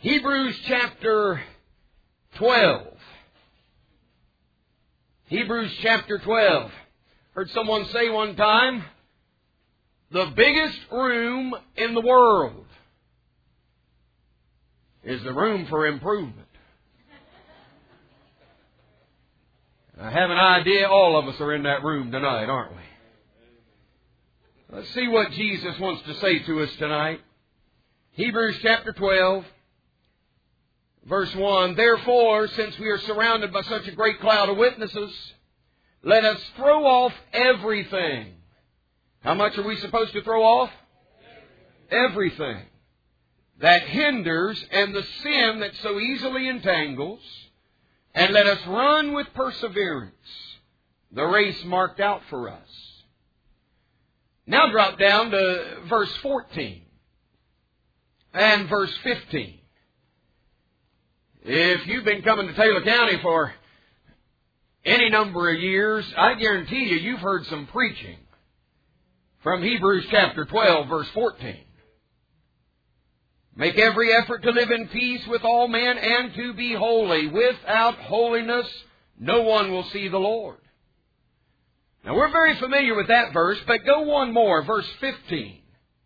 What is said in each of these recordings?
Hebrews chapter 12. Hebrews chapter 12. Heard someone say one time, the biggest room in the world is the room for improvement. I have an idea all of us are in that room tonight, aren't we? Let's see what Jesus wants to say to us tonight. Hebrews chapter 12, verse 1. Therefore, since we are surrounded by such a great cloud of witnesses, let us throw off everything. How much are we supposed to throw off? Everything that hinders and the sin that so easily entangles, and let us run with perseverance the race marked out for us. Now drop down to verse 14 and verse 15. If you've been coming to Taylor County for any number of years, I guarantee you've heard some preaching from Hebrews chapter 12, verse 14. Make every effort to live in peace with all men and to be holy. Without holiness, no one will see the Lord. Now, we're very familiar with that verse, but go one more, verse 15.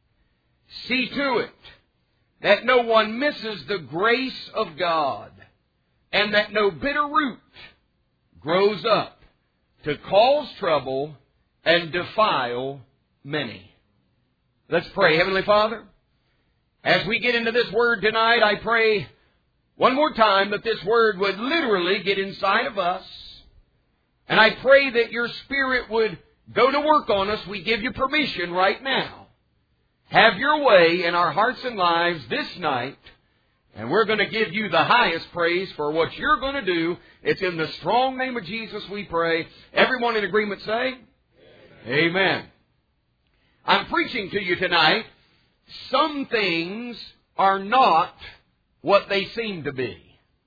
See to it that no one misses the grace of God, and that no bitter root grows up to cause trouble and defile many. Let's pray. Heavenly Father, as we get into this Word tonight, I pray one more time that this Word would literally get inside of us. And I pray that your Spirit would go to work on us. We give you permission right now. Have your way in our hearts and lives this night. And we're going to give you the highest praise for what you're going to do. It's in the strong name of Jesus we pray. Everyone in agreement say, Amen. I'm preaching to you tonight. Some things are not what they seem to be.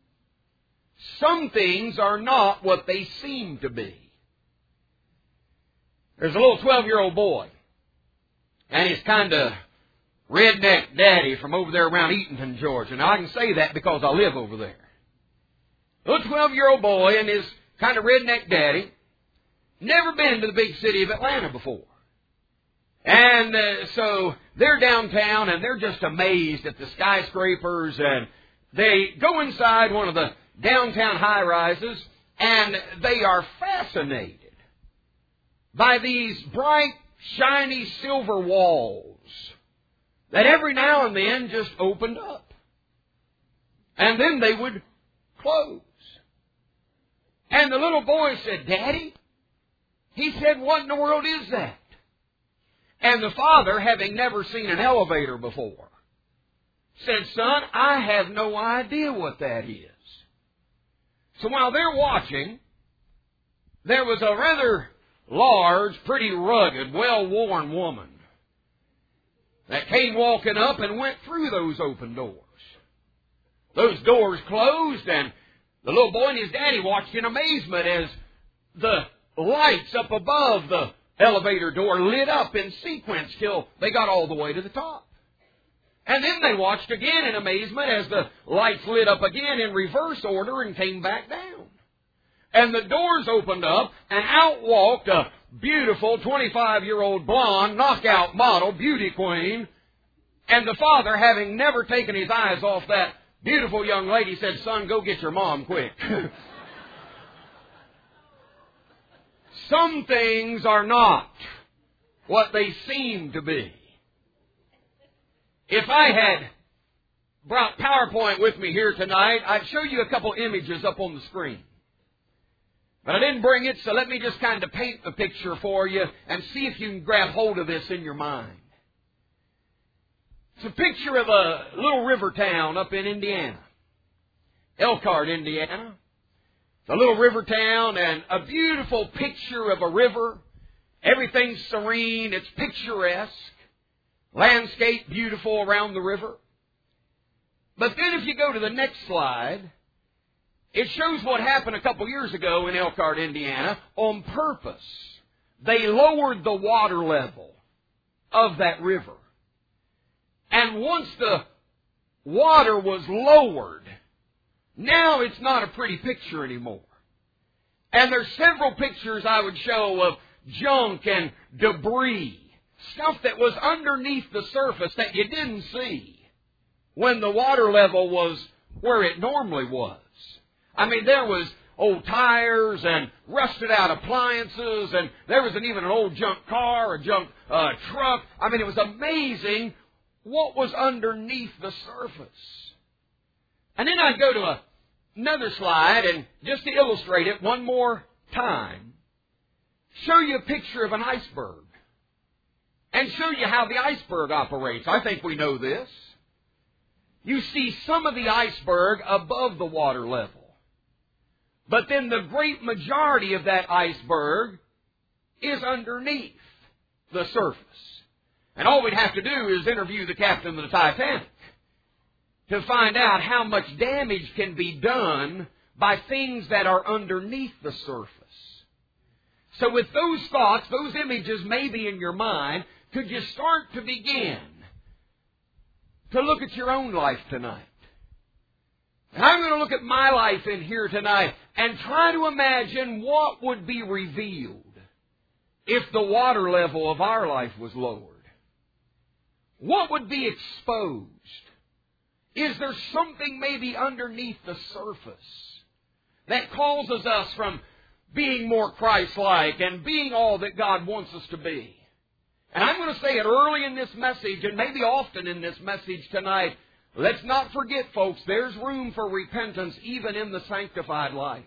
Some things are not what they seem to be. There's a little 12-year-old boy, and he's kind of redneck daddy from over there around Eatonton, Georgia. Now, I can say that because I live over there. A little 12-year-old boy and his kind of redneck daddy, never been to the big city of Atlanta before. And so they're downtown, and they're just amazed at the skyscrapers, and they go inside one of the downtown high-rises, and they are fascinated by these bright, shiny silver walls that every now and then just opened up. And then they would close. And the little boy said, Daddy, he said, what in the world is that? And the father, having never seen an elevator before, said, Son, I have no idea what that is. So while they're watching, there was a rather large, pretty rugged, well-worn woman that came walking up and went through those open doors. Those doors closed, and the little boy and his daddy watched in amazement as the lights up above the elevator door lit up in sequence till they got all the way to the top. And then they watched again in amazement as the lights lit up again in reverse order and came back down. And the doors opened up, and out walked a beautiful 25-year-old blonde knockout model beauty queen. And the father, having never taken his eyes off that beautiful young lady, said, Son, go get your mom quick. Some things are not what they seem to be. If I had brought PowerPoint with me here tonight, I'd show you a couple images up on the screen. But I didn't bring it, so let me just kind of paint the picture for you and see if you can grab hold of this in your mind. It's a picture of a little river town up in Indiana, Elkhart, Indiana. It's a little river town and a beautiful picture of a river. Everything's serene. It's picturesque. Landscape beautiful around the river. But then if you go to the next slide, it shows what happened a couple years ago in Elkhart, Indiana, on purpose. They lowered the water level of that river. And once the water was lowered, now it's not a pretty picture anymore. And there's several pictures I would show of junk and debris, stuff that was underneath the surface that you didn't see when the water level was where it normally was. I mean, there was old tires and rusted out appliances, and there was even an old junk car, a junk truck. I mean, it was amazing what was underneath the surface. And then I'd go to another slide, and just to illustrate it one more time, show you a picture of an iceberg and show you how the iceberg operates. I think we know this. You see some of the iceberg above the water level. But then the great majority of that iceberg is underneath the surface. And all we'd have to do is interview the captain of the Titanic to find out how much damage can be done by things that are underneath the surface. So with those thoughts, those images maybe in your mind, could you start to begin to look at your own life tonight? And I'm going to look at my life in here tonight and try to imagine what would be revealed if the water level of our life was lowered. What would be exposed? Is there something maybe underneath the surface that causes us from being more Christ-like and being all that God wants us to be? And I'm going to say it early in this message, and maybe often in this message tonight. Let's not forget, folks, there's room for repentance even in the sanctified life.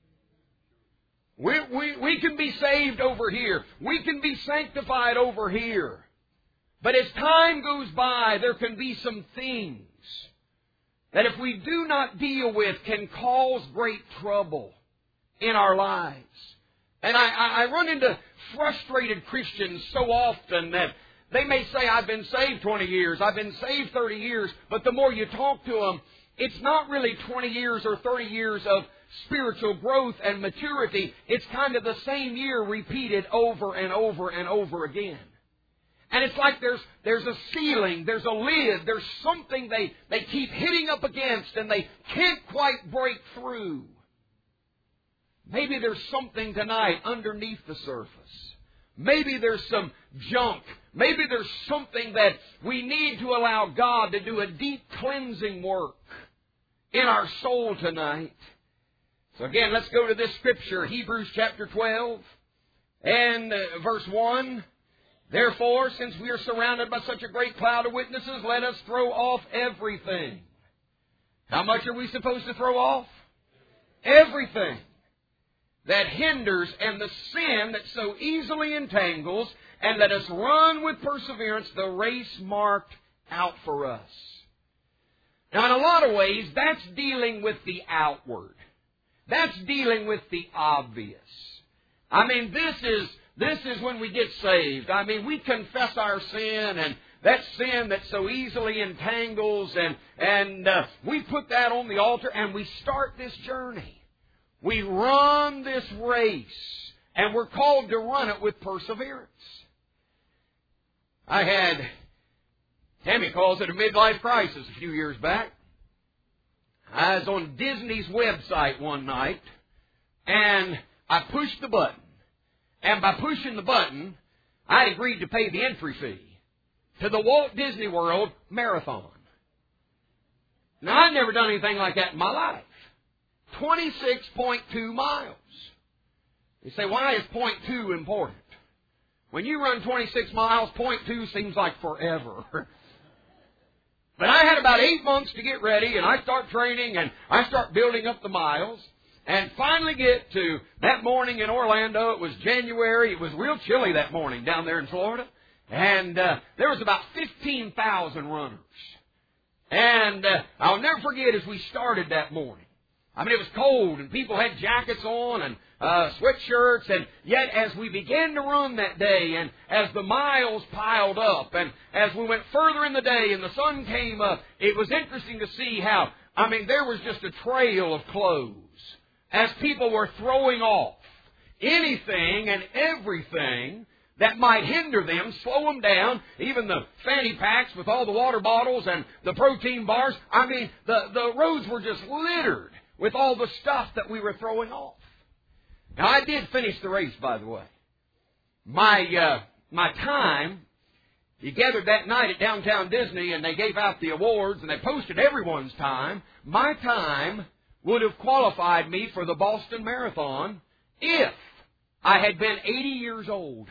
We can be saved over here. We can be sanctified over here. But as time goes by, there can be some things that if we do not deal with can cause great trouble in our lives. And I run into frustrated Christians so often that they may say, I've been saved 20 years, I've been saved 30 years, but the more you talk to them, it's not really 20 years or 30 years of spiritual growth and maturity. It's kind of the same year repeated over and over and over again. And it's like there's a ceiling, there's a lid, there's something they keep hitting up against and they can't quite break through. Maybe there's something tonight underneath the surface. Maybe there's some junk. Maybe there's something that we need to allow God to do a deep cleansing work in our soul tonight. So again, let's go to this scripture, Hebrews chapter 12 and verse 1. Therefore, since we are surrounded by such a great cloud of witnesses, let us throw off everything. How much are we supposed to throw off? Everything that hinders and the sin that so easily entangles, and let us run with perseverance the race marked out for us. Now, in a lot of ways, that's dealing with the outward. That's dealing with the obvious. I mean, this is when we get saved. I mean, we confess our sin, and that sin that so easily entangles, and we put that on the altar, and we start this journey. We run this race, and we're called to run it with perseverance. Tammy calls it a midlife crisis a few years back. I was on Disney's website one night, and I pushed the button. And by pushing the button, I agreed to pay the entry fee to the Walt Disney World Marathon. Now, I've never done anything like that in my life. 26.2 miles. You say, why is 0.2 important? When you run 26 miles, 0.2 seems like forever. But I had about 8 months to get ready, and I start training, and I start building up the miles, and finally get to that morning in Orlando. It was January. It was real chilly that morning down there in Florida. And there was about 15,000 runners. And I'll never forget as we started that morning. I mean, it was cold, and people had jackets on and sweatshirts, and yet as we began to run that day, and as the miles piled up, and as we went further in the day and the sun came up, it was interesting to see how, I mean, there was just a trail of clothes as people were throwing off anything and everything that might hinder them, slow them down, even the fanny packs with all the water bottles and the protein bars. I mean, the roads were just littered with all the stuff that we were throwing off. Now, I did finish the race, by the way. My time, you gathered that night at Downtown Disney, and they gave out the awards, and they posted everyone's time. My time would have qualified me for the Boston Marathon if I had been 80 years old.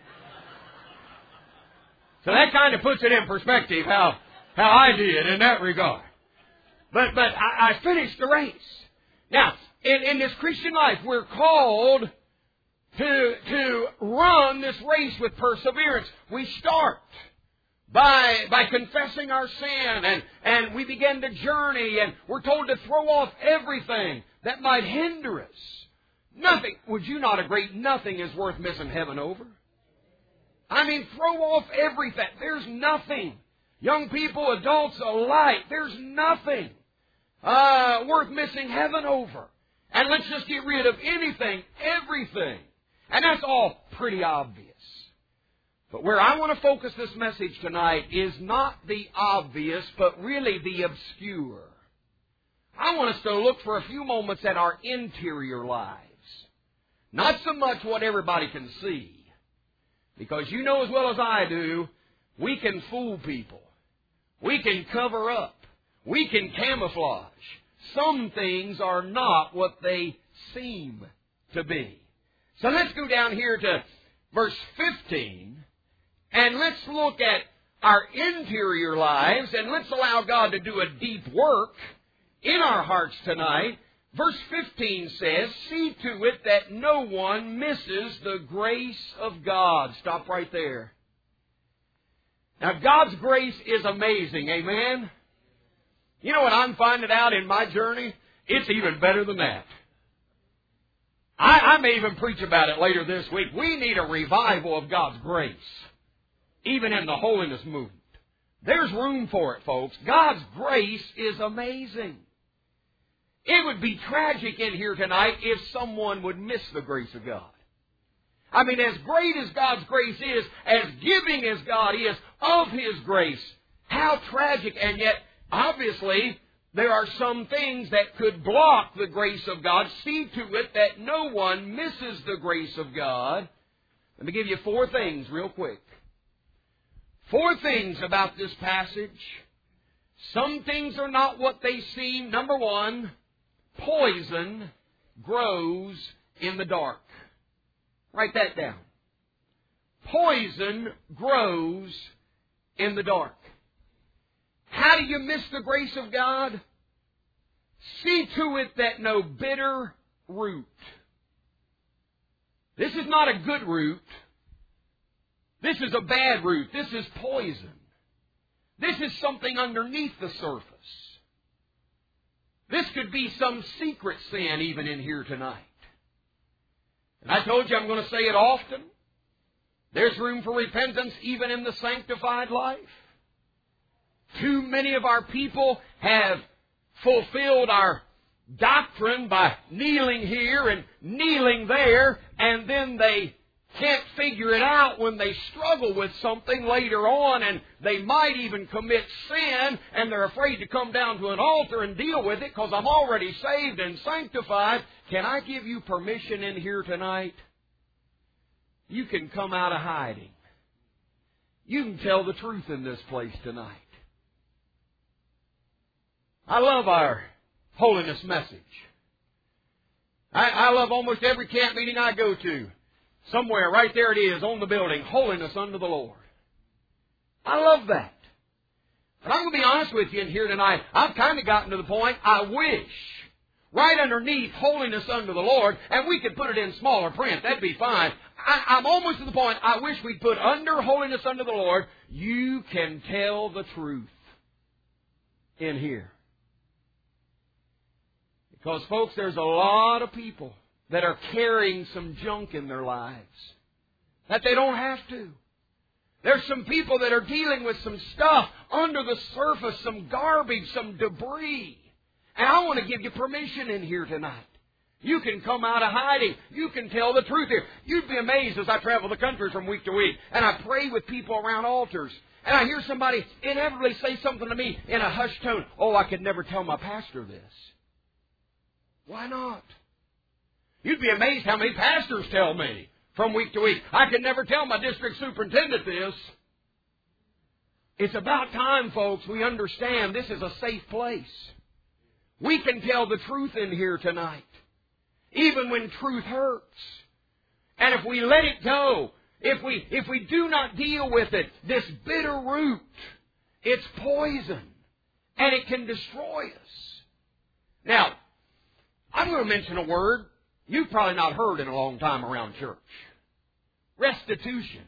So that kind of puts it in perspective how I did in that regard. But I finished the race. Now, in this Christian life, we're called to run this race with perseverance. We start by confessing our sin, and we begin to journey, and we're told to throw off everything that might hinder us. Nothing, would you not agree, nothing is worth missing heaven over? I mean, throw off everything. There's nothing. Young people, adults alike, there's nothing worth missing heaven over. And let's just get rid of anything, everything. And that's all pretty obvious. But where I want to focus this message tonight is not the obvious, but really the obscure. I want us to look for a few moments at our interior lives. Not so much what everybody can see. Because you know as well as I do, we can fool people. We can cover up. We can camouflage. Some things are not what they seem to be. So let's go down here to verse 15, and let's look at our interior lives, and let's allow God to do a deep work in our hearts tonight. Verse 15 says, "See to it that no one misses the grace of God." Stop right there. Now, God's grace is amazing, amen? You know what I'm finding out in my journey? It's even better than that. I may even preach about it later this week. We need a revival of God's grace, even in the holiness movement. There's room for it, folks. God's grace is amazing. It would be tragic in here tonight if someone would miss the grace of God. I mean, as great as God's grace is, as giving as God is of His grace, how tragic. And yet, obviously, there are some things that could block the grace of God. See to it that no one misses the grace of God. Let me give you 4 things real quick. 4 things about this passage. Some things are not what they seem. Number 1, poison grows in the dark. Write that down. Poison grows in the dark. How do you miss the grace of God? See to it that no bitter root. This is not a good root. This is a bad root. This is poison. This is something underneath the surface. This could be some secret sin even in here tonight. And I told you I'm going to say it often. There's room for repentance even in the sanctified life. Too many of our people have fulfilled our doctrine by kneeling here and kneeling there, and then they can't figure it out when they struggle with something later on, and they might even commit sin, and they're afraid to come down to an altar and deal with it because I'm already saved and sanctified. Can I give you permission in here tonight? You can come out of hiding. You can tell the truth in this place tonight. I love our holiness message. I love almost every camp meeting I go to. Somewhere, right there it is, on the building, holiness unto the Lord. I love that. But I'm going to be honest with you in here tonight. I've kind of gotten to the point, I wish, right underneath holiness unto the Lord, and we could put it in smaller print, that'd be fine. I'm almost to the point, I wish we'd put under holiness unto the Lord, you can tell the truth in here. Because, folks, there's a lot of people that are carrying some junk in their lives that they don't have to. There's some people that are dealing with some stuff under the surface, some garbage, some debris. And I want to give you permission in here tonight You can come out of hiding. You can tell the truth here. You'd be amazed as I travel the country from week to week, and I pray with people around altars, and I hear somebody inevitably say something to me in a hushed tone. Oh, I could never tell my pastor this. Why not? You'd be amazed how many pastors tell me from week to week. I could never tell my district superintendent this. It's about time, folks, we understand this is a safe place. We can tell the truth in here tonight, even when truth hurts. And if we let it go, if we do not deal with it, this bitter root, it's poison, and it can destroy us. Now, I'm going to mention a word you've probably not heard in a long time around church. Restitution.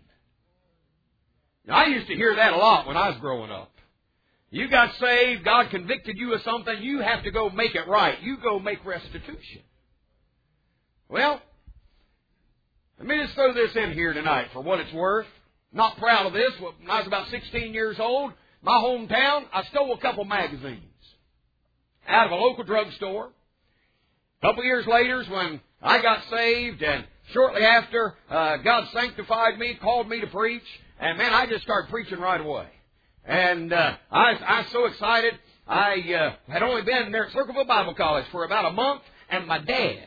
Now, I used to hear that a lot when I was growing up. You got saved, God convicted you of something, you have to go make it right. You go make restitution. Well, let me just throw this in here tonight for what it's worth. Not proud of this. When I was about 16 years old, my hometown, I stole a couple magazines out of a local drugstore. A couple years later, when I got saved, and shortly after, God sanctified me, called me to preach, and man, I just started preaching right away. And I was so excited. I had only been there at Circleville Bible College for about a month, and my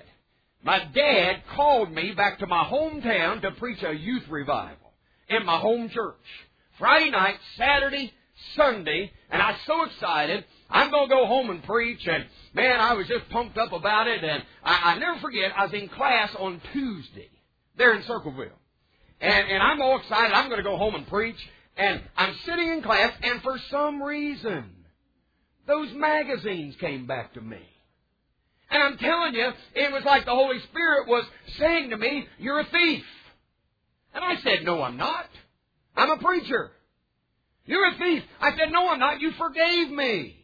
dad called me back to my hometown to preach a youth revival in my home church. Friday night, Saturday, Sunday, and I was so excited. I'm going to go home and preach, and man, I was just pumped up about it. And I never forget, I was in class on Tuesday there in Circleville. And I'm all excited. I'm going to go home and preach. And I'm sitting in class, and for some reason, those magazines came back to me. And I'm telling you, it was like the Holy Spirit was saying to me, you're a thief. And I said, no, I'm not. I'm a preacher. You're a thief. I said, no, I'm not. You forgave me.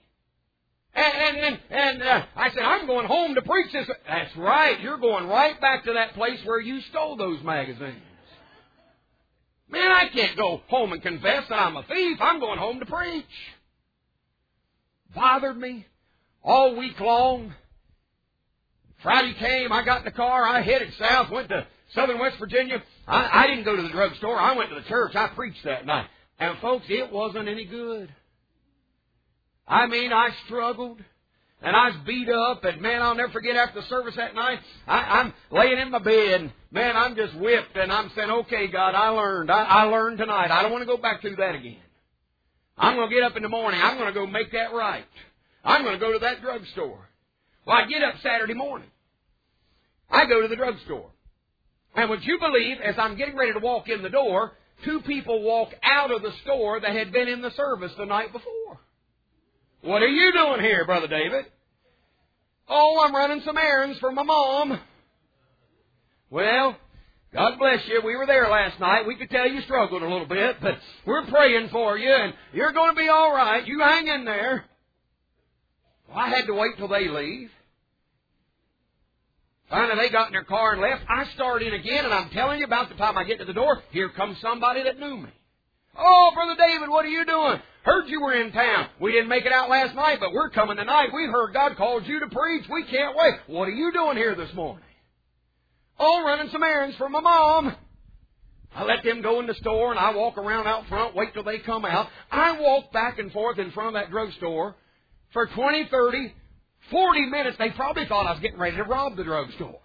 And I said, I'm going home to preach this. That's right. You're going right back to that place where you stole those magazines. Man, I can't go home and confess that I'm a thief. I'm going home to preach. Bothered me all week long. Friday came, I got in the car, I headed south, went to southern West Virginia. I didn't go to the drugstore. I went to the church. I preached that night. And folks, it wasn't any good. I mean, I struggled. And I was beat up, and man, I'll never forget after the service that night, I'm laying in my bed, and man, I'm just whipped, and I'm saying, okay, God, I learned tonight. I don't want to go back through that again. I'm going to get up in the morning. I'm going to go make that right. I'm going to go to that drugstore. Well, I get up Saturday morning. I go to the drugstore. And would you believe, as I'm getting ready to walk in the door, two people walk out of the store that had been in the service the night before. What are you doing here, Brother David? Oh, I'm running some errands for my mom. Well, God bless you. We were there last night. We could tell you struggled a little bit, but we're praying for you, and you're going to be all right. You hang in there. Well, I had to wait till they leave. Finally, they got in their car and left. I start in again, and I'm telling you, about the time I get to the door, here comes somebody that knew me. Oh, Brother David, what are you doing? Heard you were in town. We didn't make it out last night, but we're coming tonight. We heard God called you to preach. We can't wait. What are you doing here this morning? Oh, running some errands for my mom. I let them go in the store, and I walk around out front, wait till they come out. I walk back and forth in front of that drugstore for 20, 30, 40 minutes. They probably thought I was getting ready to rob the drugstore.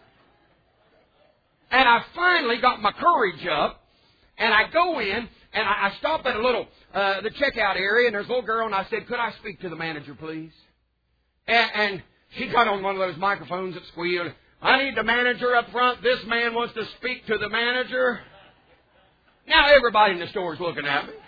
And I finally got my courage up, and I go in, and I stop at a little, the checkout area, and there's a little girl, and I said, could I speak to the manager, please? And she got on one of those microphones that squealed. I need the manager up front. This man wants to speak to the manager. Now everybody in the store is looking at me.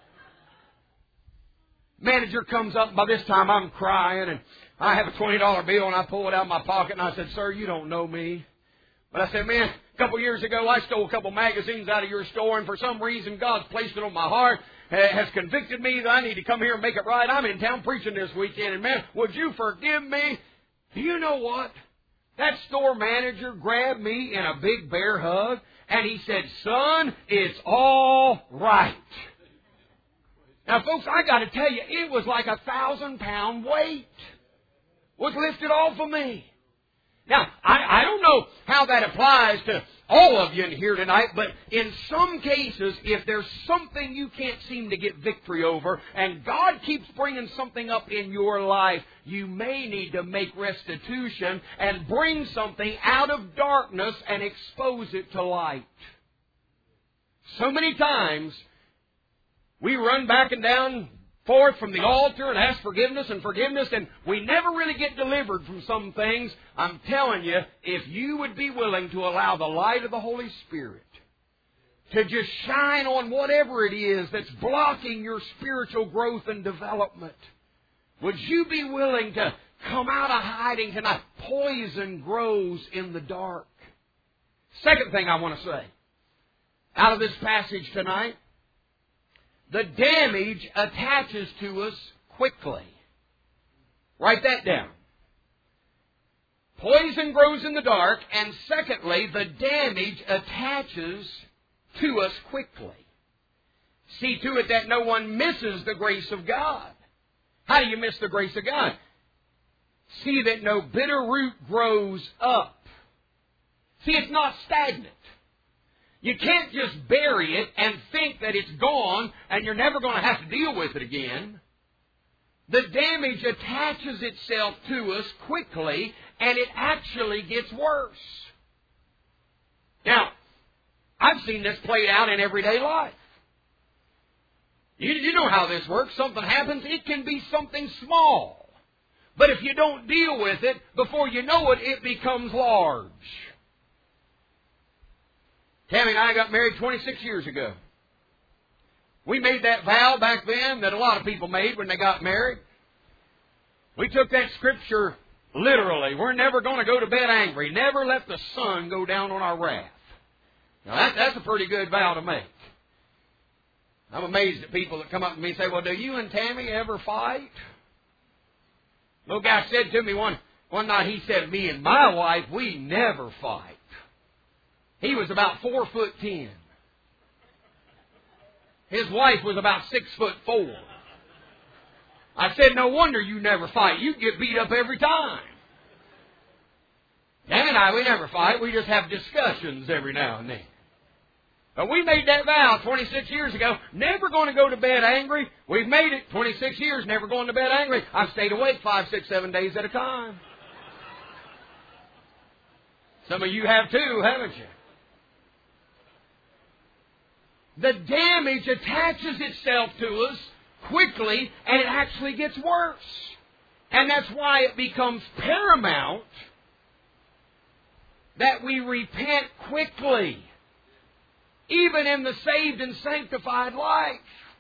Manager comes up, and by this time I'm crying, and I have a $20 bill, and I pull it out of my pocket, and I said, sir, you don't know me. But I said, man, a couple years ago, I stole a couple magazines out of your store, and for some reason, God's placed it on my heart, has convicted me that I need to come here and make it right. I'm in town preaching this weekend, and man, would you forgive me? Do you know what? That store manager grabbed me in a big bear hug, and he said, son, it's all right. Now, folks, I got to tell you, it was like a 1,000-pound weight was lifted off of me. Now, I don't know how that applies to all of you in here tonight, but in some cases, if there's something you can't seem to get victory over, and God keeps bringing something up in your life, you may need to make restitution and bring something out of darkness and expose it to light. So many times, we run back and down forth from the altar and ask forgiveness, and we never really get delivered from some things. I'm telling you, if you would be willing to allow the light of the Holy Spirit to just shine on whatever it is that's blocking your spiritual growth and development, would you be willing to come out of hiding tonight? Poison grows in the dark. Second thing I want to say out of this passage tonight, the damage attaches to us quickly. Write that down. Poison grows in the dark, and secondly, the damage attaches to us quickly. See to it that no one misses the grace of God. How do you miss the grace of God? See that no bitter root grows up. See, it's not stagnant. You can't just bury it and think that it's gone and you're never going to have to deal with it again. The damage attaches itself to us quickly, and it actually gets worse. Now, I've seen this played out in everyday life. You know how this works. Something happens, it can be something small. But if you don't deal with it, before you know it, it becomes large. Tammy and I got married 26 years ago. We made that vow back then that a lot of people made when they got married. We took that scripture literally. We're never going to go to bed angry. Never let the sun go down on our wrath. Now that's a pretty good vow to make. I'm amazed at people that come up to me and say, well, do you and Tammy ever fight? Little guy said to me one night, he said, me and my wife, we never fight. He was about 4'10". His wife was about 6'4". I said, no wonder you never fight. You get beat up every time. Dan and I, we never fight. We just have discussions every now and then. But we made that vow 26 years ago. Never going to go to bed angry. We've made it 26 years, never going to bed angry. I've stayed awake 5, 6, 7 days at a time. Some of you have too, haven't you? The damage attaches itself to us quickly, and it actually gets worse. And that's why it becomes paramount that we repent quickly, even in the saved and sanctified life.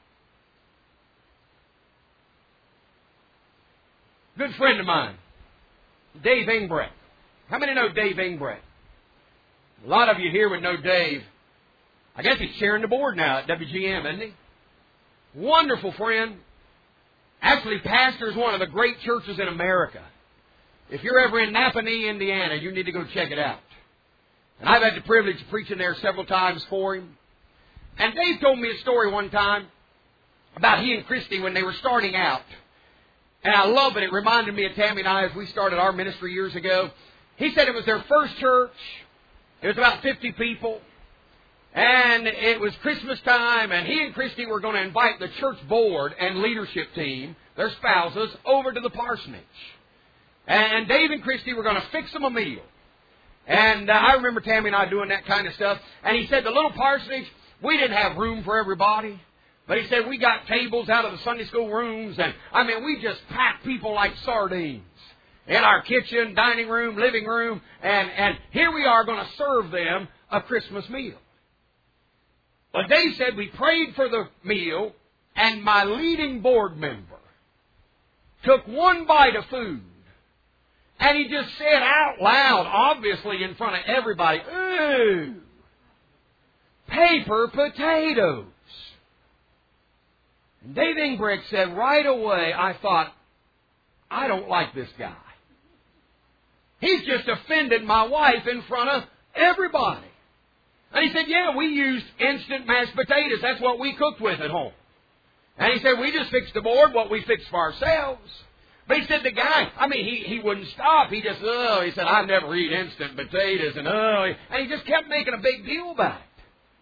Good friend of mine, Dave Ingbrecht. How many know Dave Ingbrecht? A lot of you here would know Dave. I guess he's chairing the board now at WGM, isn't he? Wonderful friend. Actually pastors one of the great churches in America. If you're ever in Napanee, Indiana, you need to go check it out. And I've had the privilege of preaching there several times for him. And Dave told me a story one time about he and Christy when they were starting out. And I love it. It reminded me of Tammy and I as we started our ministry years ago. He said it was their first church. It was about 50 people. And it was Christmas time, and he and Christy were going to invite the church board and leadership team, their spouses, over to the parsonage. And Dave and Christy were going to fix them a meal. And I remember Tammy and I doing that kind of stuff. And he said the little parsonage, we didn't have room for everybody. But he said we got tables out of the Sunday school rooms. And, we just packed people like sardines in our kitchen, dining room, living room. And here we are going to serve them a Christmas meal. But Dave said we prayed for the meal, and my leading board member took one bite of food, and he just said out loud, obviously in front of everybody, "Ooh, paper potatoes." And Dave Ingbrecht said right away, I thought, I don't like this guy. He's just offended my wife in front of everybody. And he said, yeah, we used instant mashed potatoes. That's what we cooked with at home. And he said, we just fixed the board, what we fixed for ourselves. But he said the guy, he wouldn't stop. He just, he said, I never eat instant potatoes, and he just kept making a big deal about it.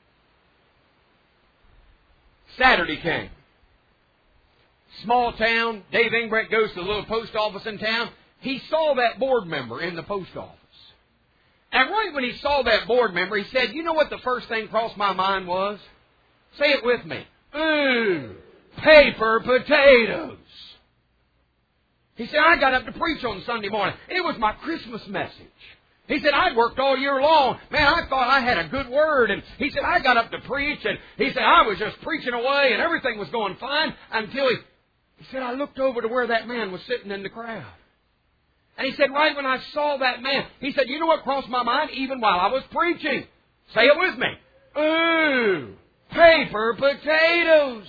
Saturday came. Small town. Dave Ingbrecht goes to the little post office in town. He saw that board member in the post office. And right when he saw that board member, he said, you know what the first thing crossed my mind was? Say it with me. Ooh, paper potatoes. He said, I got up to preach on Sunday morning. It was my Christmas message. He said, I'd worked all year long. Man, I thought I had a good word. And he said, I got up to preach. And he said, I was just preaching away and everything was going fine until he said, I looked over to where that man was sitting in the crowd. And he said, right when I saw that man, he said, you know what crossed my mind even while I was preaching? Say it with me. Ooh, paper potatoes.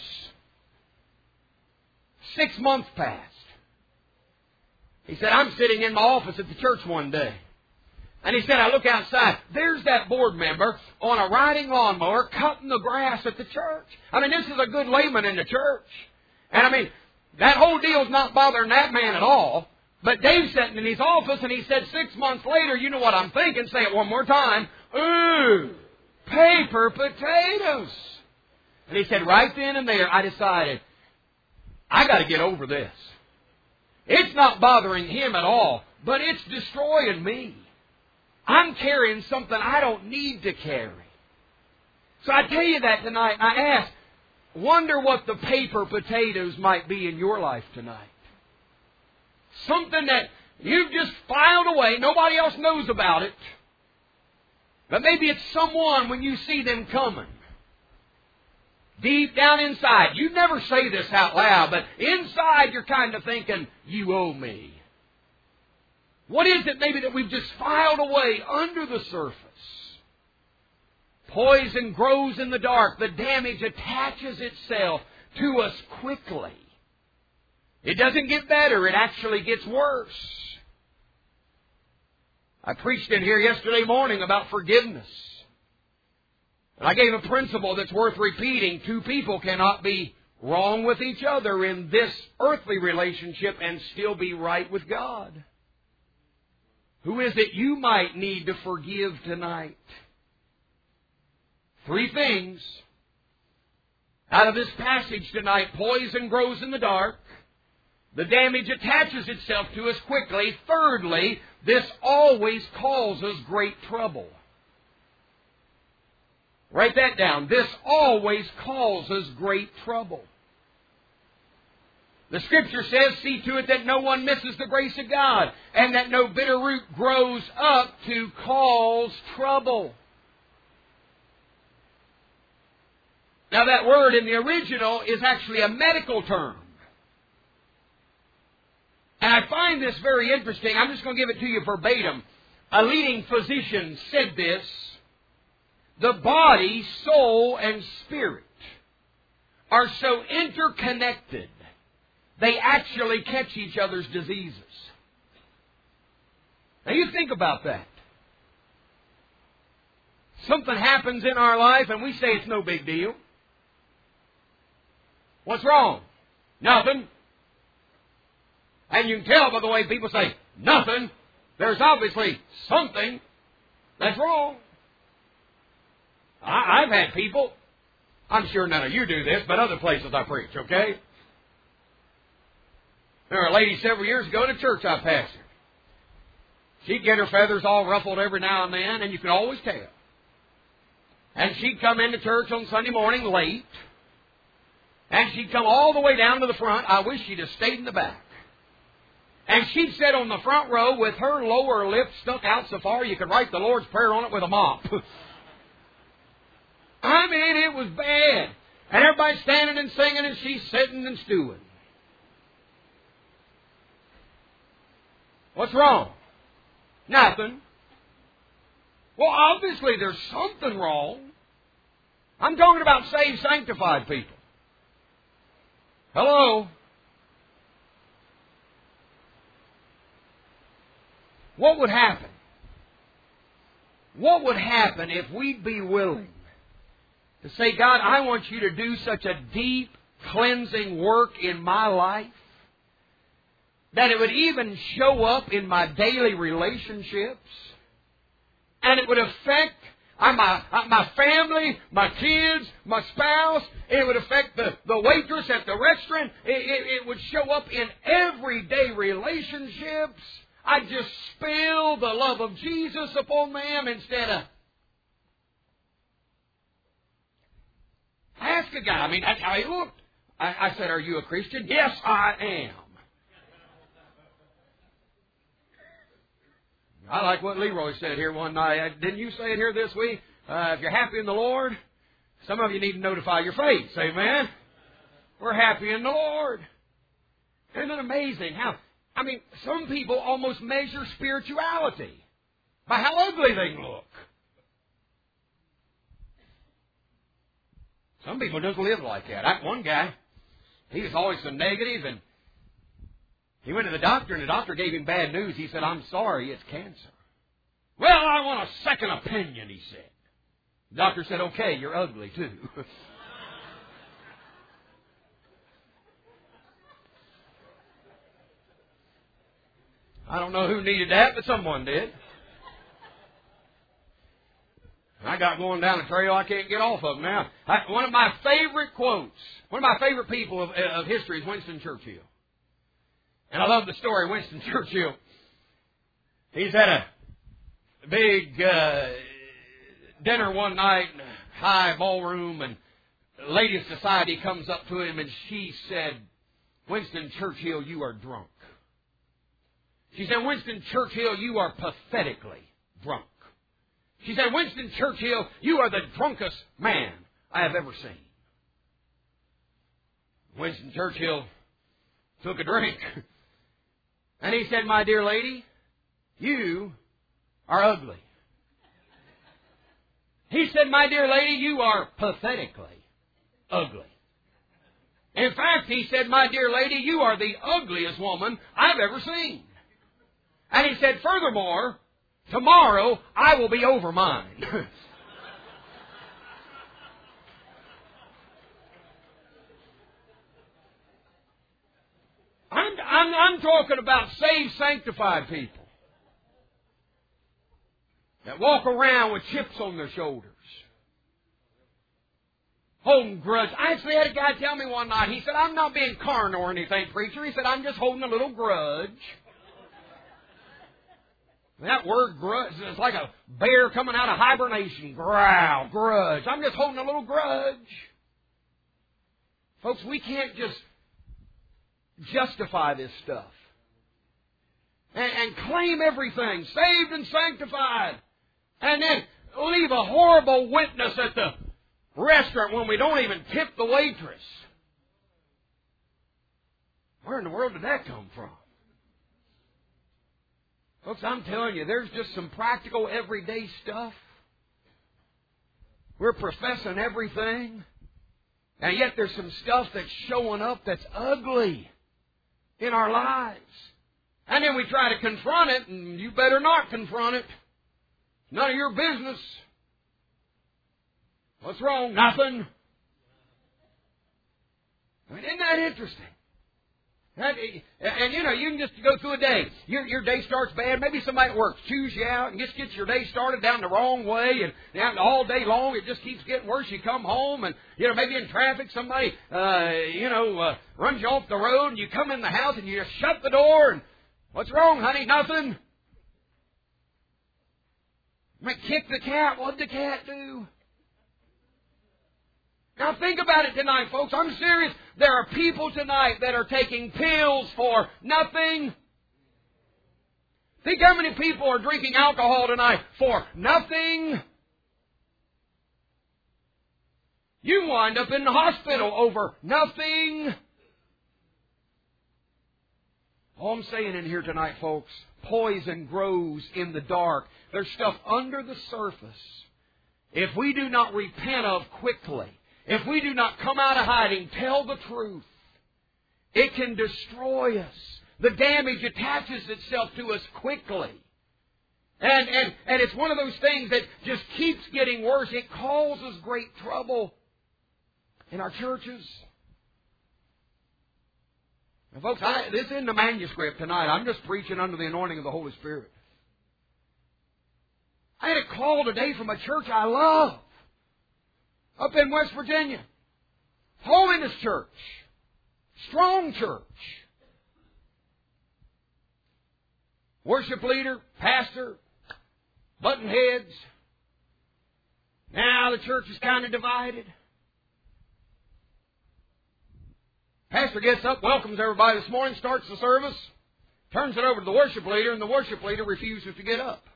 6 months passed. He said, I'm sitting in my office at the church one day. And he said, I look outside. There's that board member on a riding lawnmower cutting the grass at the church. This is a good layman in the church. And that whole deal's not bothering that man at all. But Dave's sitting in his office and he said 6 months later, you know what I'm thinking? Say it one more time. Ooh, paper potatoes. And he said, right then and there, I decided, I got to get over this. It's not bothering him at all, but it's destroying me. I'm carrying something I don't need to carry. So I tell you that tonight. I ask, wonder what the paper potatoes might be in your life tonight. Something that you've just filed away. Nobody else knows about it. But maybe it's someone when you see them coming. Deep down inside, you never say this out loud, but inside you're kind of thinking, you owe me. What is it maybe that we've just filed away under the surface? Poison grows in the dark. The damage attaches itself to us quickly. It doesn't get better. It actually gets worse. I preached in here yesterday morning about forgiveness. And I gave a principle that's worth repeating. Two people cannot be wrong with each other in this earthly relationship and still be right with God. Who is it you might need to forgive tonight? 3 things out of this passage tonight. Poison grows in the dark. The damage attaches itself to us quickly. Thirdly, this always causes great trouble. Write that down. This always causes great trouble. The Scripture says, see to it that no one misses the grace of God, and that no bitter root grows up to cause trouble. Now that word in the original is actually a medical term. And I find this very interesting. I'm just going to give it to you verbatim. A leading physician said this: the body, soul, and spirit are so interconnected, they actually catch each other's diseases. Now you think about that. Something happens in our life and we say it's no big deal. What's wrong? Nothing. And you can tell by the way people say, nothing. There's obviously something that's wrong. I've had people, I'm sure none of you do this, but other places I preach, okay? There was a lady several years ago in a church I pastored. She'd get her feathers all ruffled every now and then, and you could always tell. And she'd come into church on Sunday morning late, and she'd come all the way down to the front. I wish she'd have stayed in the back. And she'd sit on the front row with her lower lip stuck out so far you could write the Lord's Prayer on it with a mop. I mean, it was bad. And everybody's standing and singing, and she's sitting and stewing. What's wrong? Nothing. Well, obviously there's something wrong. I'm talking about saved, sanctified people. Hello? What would happen? What would happen if we'd be willing to say, God, I want you to do such a deep cleansing work in my life that it would even show up in my daily relationships. And it would affect my family, my kids, my spouse. It would affect the waitress at the restaurant. It would show up in everyday relationships. I'd just spill the love of Jesus upon them instead of... I asked a guy, I looked. I said, "Are you a Christian?" "Yes, I am." I like what Leroy said here one night. Didn't you say it here this week? If you're happy in the Lord, some of you need to notify your faith. Amen? We're happy in the Lord. Isn't it amazing how, some people almost measure spirituality by how ugly they look. Some people just live like that. One guy, he was always so negative, and he went to the doctor, and the doctor gave him bad news. He said, "I'm sorry, it's cancer." "Well, I want a second opinion," he said. The doctor said, "Okay, you're ugly too." I don't know who needed that, but someone did. I got going down a trail I can't get off of now. One of my favorite quotes, one of my favorite people of history is Winston Churchill. And I love the story of Winston Churchill. He's at a big dinner one night, high ballroom, and the lady of society comes up to him and she said, "Winston Churchill, you are drunk." She said, "Winston Churchill, you are pathetically drunk." She said, "Winston Churchill, you are the drunkest man I have ever seen." Winston Churchill took a drink. And he said, "My dear lady, you are ugly." He said, "My dear lady, you are pathetically ugly." In fact, he said, "My dear lady, you are the ugliest woman I've ever seen." And he said, "Furthermore, tomorrow I will be over mine." I'm talking about saved, sanctified people that walk around with chips on their shoulders, holding grudge. I actually had a guy tell me one night, he said, "I'm not being carnal or anything, preacher." He said, "I'm just holding a little grudge." That word grudge is like a bear coming out of hibernation. Growl, grudge. I'm just holding a little grudge. Folks, we can't just justify this stuff and claim everything, saved and sanctified, and then leave a horrible witness at the restaurant when we don't even tip the waitress. Where in the world did that come from? Folks, I'm telling you, there's just some practical everyday stuff. We're professing everything, and yet there's some stuff that's showing up that's ugly in our lives. And then we try to confront it, and you better not confront it. None of your business. What's wrong? Nothing. Isn't that interesting? And you can just go through a day. Your day starts bad. Maybe somebody at work chews you out and just gets your day started down the wrong way. And all day long it just keeps getting worse. You come home and, maybe in traffic somebody, runs you off the road. And you come in the house and you just shut the door. And what's wrong, honey? Nothing. Kick the cat. What'd the cat do? Now think about it tonight, folks. I'm serious. There are people tonight that are taking pills for nothing. Think how many people are drinking alcohol tonight for nothing. You wind up in the hospital over nothing. All I'm saying in here tonight, folks, poison grows in the dark. There's stuff under the surface. If we do not repent of quickly, if we do not come out of hiding, tell the truth, it can destroy us. The damage attaches itself to us quickly. And it's one of those things that just keeps getting worse. It causes great trouble in our churches. And folks, this isn't a manuscript tonight. I'm just preaching under the anointing of the Holy Spirit. I had a call today from a church I love up in West Virginia. Holiness Church. Strong church. Worship leader, pastor, button heads. Now the church is kind of divided. Pastor gets up, welcomes everybody this morning, starts the service, turns it over to the worship leader, and the worship leader refuses to get up.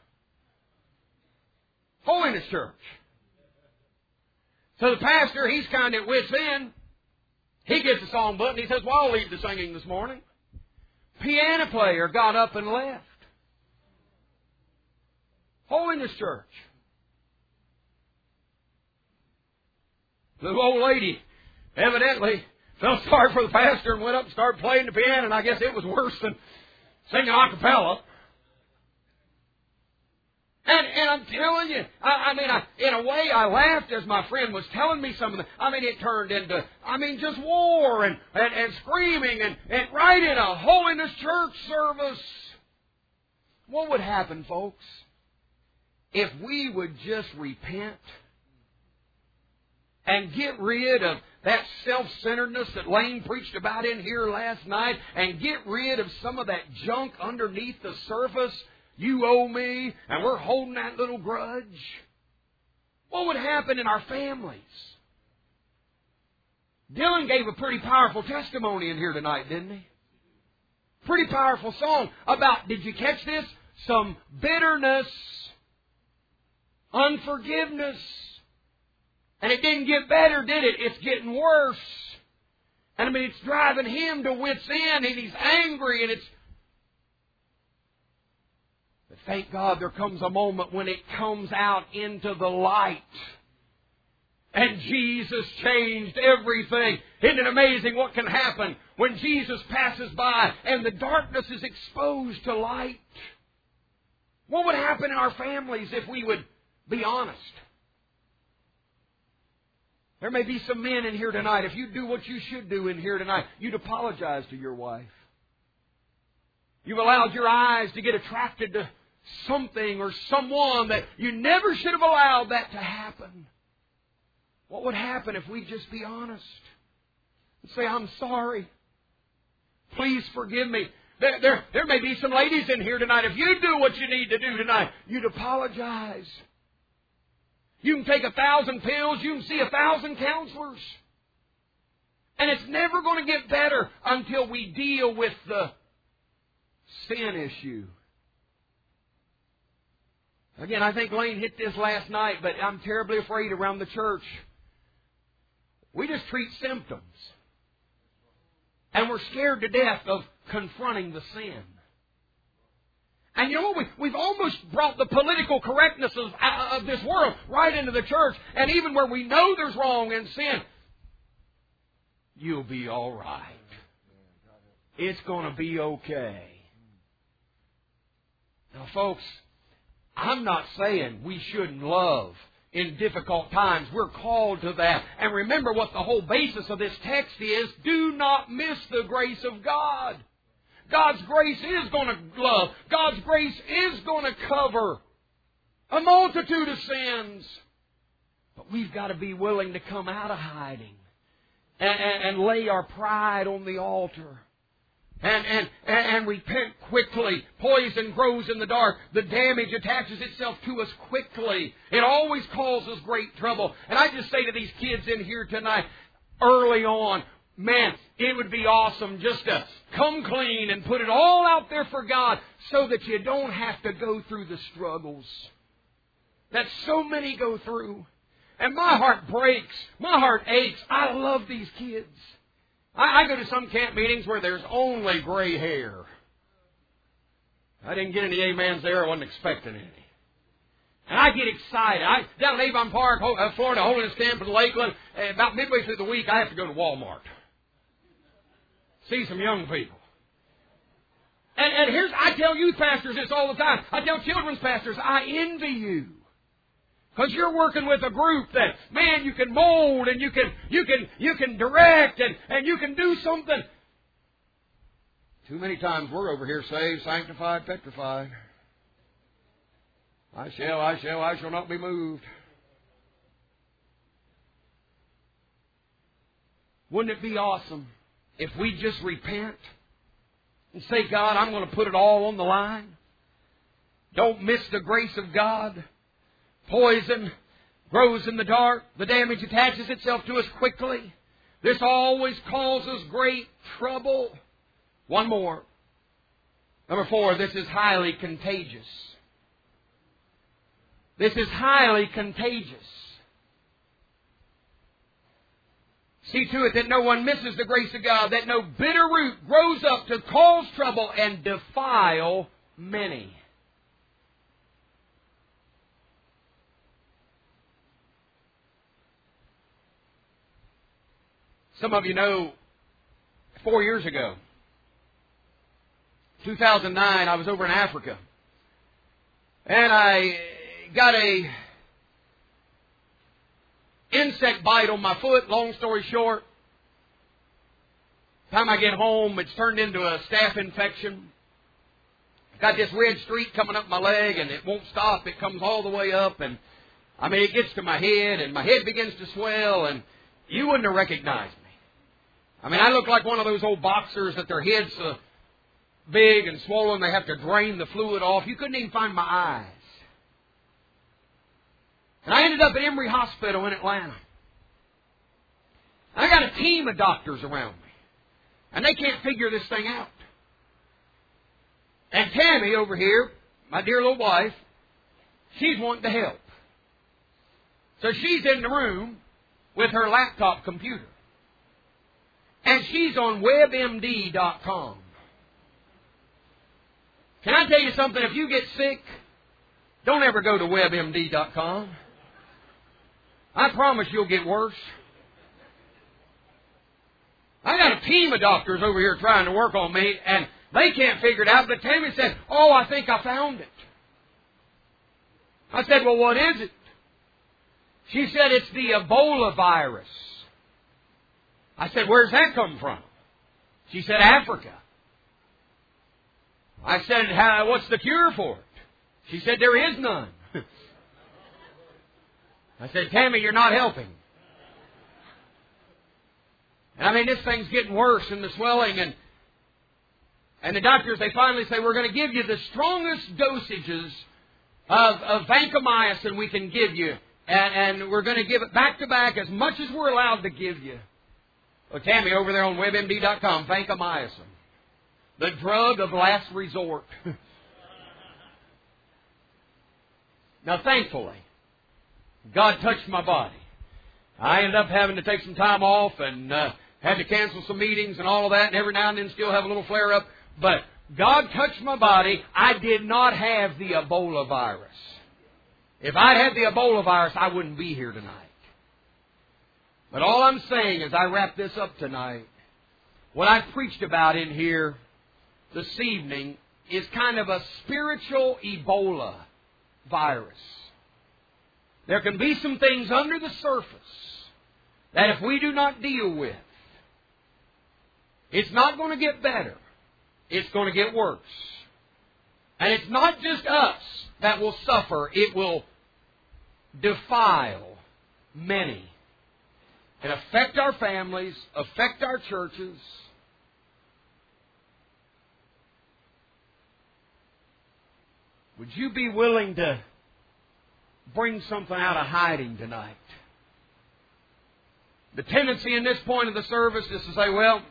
Holiness Church. So the pastor, he's kind of at wit's end. He gets the song book and he says, well, I'll lead the singing this morning. Piano player got up and left. Holiness Church. The old lady evidently felt sorry for the pastor and went up and started playing the piano, and I guess it was worse than singing a cappella. And I'm telling you, in a way I laughed as my friend was telling me some of it turned into, just war and screaming and right in a holiness church service. What would happen, folks, if we would just repent and get rid of that self-centeredness that Lane preached about in here last night and get rid of some of that junk underneath the surface? You owe me, and we're holding that little grudge. What would happen in our families? Dylan gave a pretty powerful testimony in here tonight, didn't he? Pretty powerful song about, did you catch this? Some bitterness, unforgiveness. And it didn't get better, did it? It's getting worse. And it's driving him to wit's end, and he's angry, and it's... But thank God there comes a moment when it comes out into the light. And Jesus changed everything. Isn't it amazing what can happen when Jesus passes by and the darkness is exposed to light? What would happen in our families if we would be honest? There may be some men in here tonight. If you do what you should do in here tonight, you'd apologize to your wife. You've allowed your eyes to get attracted to something or someone that you never should have allowed that to happen. What would happen if we just be honest and say, I'm sorry. Please forgive me. There may be some ladies in here tonight. If you do what you need to do tonight, you'd apologize. You can take 1,000 pills. You can see 1,000 counselors. And it's never going to get better until we deal with the sin issue. Again, I think Lane hit this last night, but I'm terribly afraid around the church. We just treat symptoms. And we're scared to death of confronting the sin. And you know what? We've almost brought the political correctness of this world right into the church. And even where we know there's wrong and sin, you'll be all right. It's going to be okay. Now, folks, I'm not saying we shouldn't love in difficult times. We're called to that. And remember what the whole basis of this text is. Do not miss the grace of God. God's grace is going to love. God's grace is going to cover a multitude of sins. But we've got to be willing to come out of hiding and lay our pride on the altar. And repent quickly. Poison grows in the dark. The damage attaches itself to us quickly. It always causes great trouble. And I just say to these kids in here tonight, early on, man, it would be awesome just to come clean and put it all out there for God so that you don't have to go through the struggles that so many go through. And my heart breaks. My heart aches. I love these kids. I go to some camp meetings where there's only gray hair. I didn't get any amens there. I wasn't expecting any. And I get excited. Down in Avon Park, Florida, Holiness Camp in Lakeland, about midway through the week, I have to go to Walmart. See some young people. And I tell youth pastors this all the time. I tell children's pastors, I envy you. Because you're working with a group that, man, you can mold and you can direct and you can do something. Too many times we're over here saved, sanctified, petrified. I shall not be moved. Wouldn't it be awesome if we just repent and say, God, I'm going to put it all on the line? Don't miss the grace of God. Poison grows in the dark. The damage attaches itself to us quickly. This always causes great trouble. One more. Number 4, this is highly contagious. This is highly contagious. See to it that no one misses the grace of God, that no bitter root grows up to cause trouble and defile many. Some of you know, 4 years ago, 2009, I was over in Africa. And I got a insect bite on my foot, long story short. By the time I get home, it's turned into a staph infection. Got this red streak coming up my leg, and it won't stop. It comes all the way up, and it gets to my head, and my head begins to swell, and you wouldn't have recognized me. I look like one of those old boxers that their head's so big and swollen they have to drain the fluid off. You couldn't even find my eyes. And I ended up at Emory Hospital in Atlanta. I got a team of doctors around me. And they can't figure this thing out. And Tammy over here, my dear little wife, she's wanting to help. So she's in the room with her laptop computer. And she's on WebMD.com. Can I tell you something? If you get sick, don't ever go to WebMD.com. I promise you'll get worse. I got a team of doctors over here trying to work on me, and they can't figure it out. But Tammy said, "Oh, I think I found it." I said, "Well, what is it?" She said, "It's the Ebola virus." I said, "Where's that come from?" She said, "Africa." I said, "What's the cure for it?" She said, "There is none." I said, "Tammy, you're not helping." And this thing's getting worse, and the swelling, and the doctors, they finally say, "We're going to give you the strongest dosages of vancomycin we can give you, and we're going to give it back to back as much as we're allowed to give you." Well, Tammy, over there on WebMD.com, vancomycin, the drug of last resort. Now, thankfully, God touched my body. I ended up having to take some time off and had to cancel some meetings and all of that, and every now and then still have a little flare-up. But God touched my body. I did not have the Ebola virus. If I had the Ebola virus, I wouldn't be here tonight. But all I'm saying as I wrap this up tonight, what I've preached about in here this evening is kind of a spiritual Ebola virus. There can be some things under the surface that if we do not deal with, it's not going to get better. It's going to get worse. And it's not just us that will suffer. It will defile many. And affect our families, affect our churches. Would you be willing to bring something out of hiding tonight? The tendency in this point of the service is to say, "Well,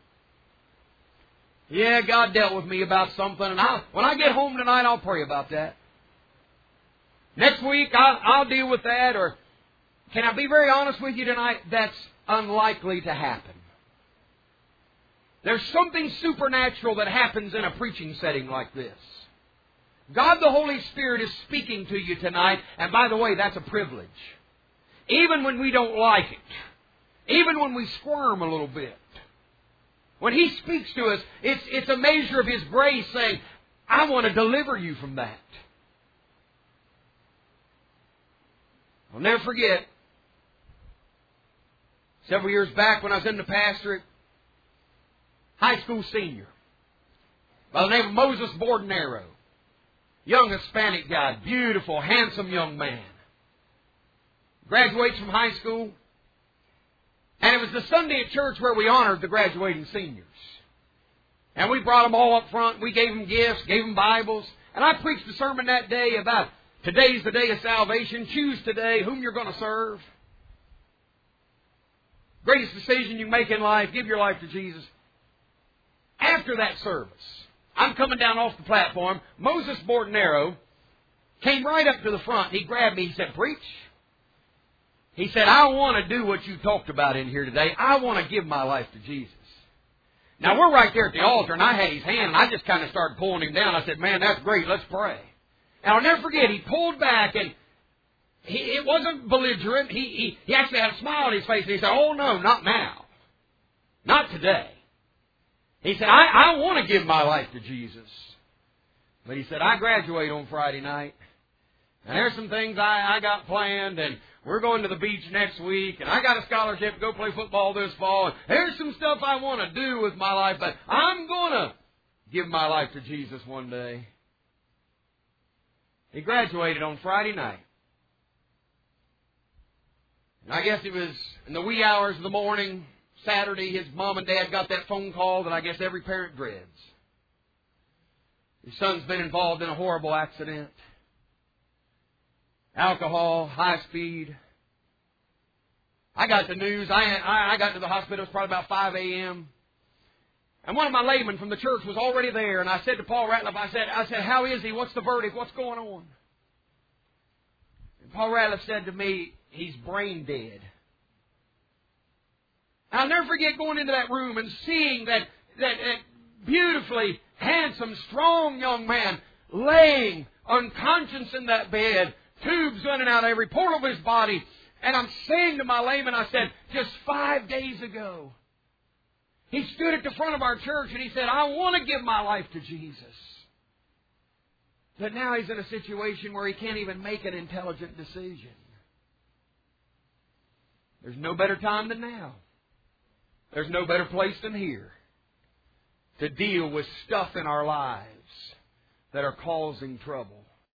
yeah, God dealt with me about something, and when I get home tonight, I'll pray about that. Next week, I'll deal with that." Or can I be very honest with you tonight? That's unlikely to happen. There's something supernatural that happens in a preaching setting like this. God the Holy Spirit is speaking to you tonight, and by the way, that's a privilege. Even when we don't like it, even when we squirm a little bit, when He speaks to us, it's a measure of His grace saying, "I want to deliver you from that." I'll never forget, several years back when I was in the pastorate, high school senior, by the name of Moses Bordenero. Young Hispanic guy, beautiful, handsome young man. Graduates from high school. And it was the Sunday at church where we honored the graduating seniors. And we brought them all up front. We gave them gifts, gave them Bibles. And I preached a sermon that day about today's the day of salvation. Choose today whom you're going to serve. Greatest decision you make in life, give your life to Jesus. After that service, I'm coming down off the platform. Moses Bordenero came right up to the front. He grabbed me. He said, "Preach." He said, "I want to do what you talked about in here today. I want to give my life to Jesus." Now, we're right there at the altar, and I had his hand, and I just kind of started pulling him down. I said, "Man, that's great. Let's pray." And I'll never forget, he pulled back, and it wasn't belligerent. He actually had a smile on his face, and he said, "Oh, no, not now. Not today." He said, I want to give my life to Jesus. But he said, "I graduate on Friday night. And there's some things I got planned, and we're going to the beach next week, and I got a scholarship to go play football this fall, and there's some stuff I want to do with my life, but I'm going to give my life to Jesus one day." He graduated on Friday night. And I guess it was in the wee hours of the morning, Saturday, his mom and dad got that phone call that I guess every parent dreads. His son's been involved in a horrible accident. Alcohol, high speed. I got the news. I got to the hospital. It was probably about 5 a.m. And one of my laymen from the church was already there. And I said to Paul Ratliff, I said, "How is he? What's the verdict? What's going on?" And Paul Ratliff said to me, "He's brain dead." I'll never forget going into that room and seeing that beautifully handsome, strong young man laying unconscious in that bed, tubes running out of every pore of his body. And I'm saying to my layman, I said, just 5 days ago, he stood at the front of our church and he said, "I want to give my life to Jesus." But now he's in a situation where he can't even make an intelligent decision. There's no better time than now. There's no better place than here to deal with stuff in our lives that are causing trouble.